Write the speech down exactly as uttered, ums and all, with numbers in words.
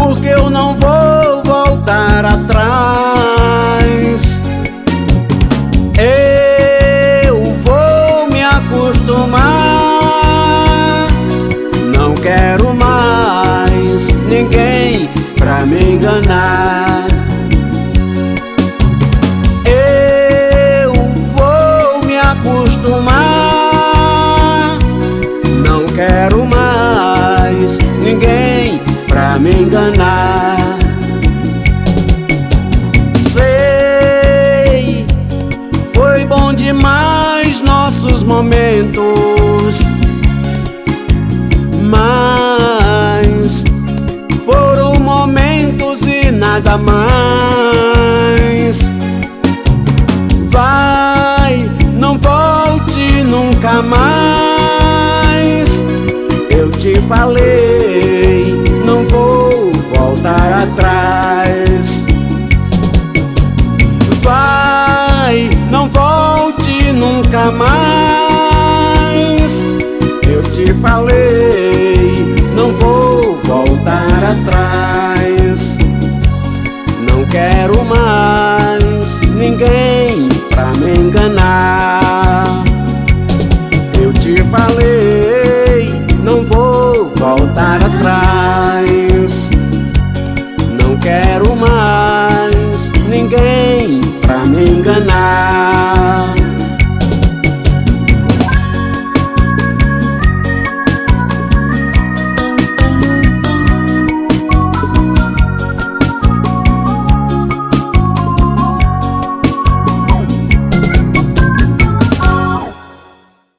porque eu não vou voltar atrás. Eu vou me acostumar, não quero mais ninguém pra me enganar. Eu vou me acostumar, não quero mais ninguém pra me enganar. Sei, foi bom demais nossos momentos, mas foram momentos e nada mais. Vai, não volte nunca mais. Eu te falei, não vou voltar atrás. Vai, não volte nunca mais. Eu te falei, não vou voltar atrás. Não quero mais ninguém pra me enganar. Eu te falei, não vou voltar atrás. Não quero mais ninguém pra me enganar.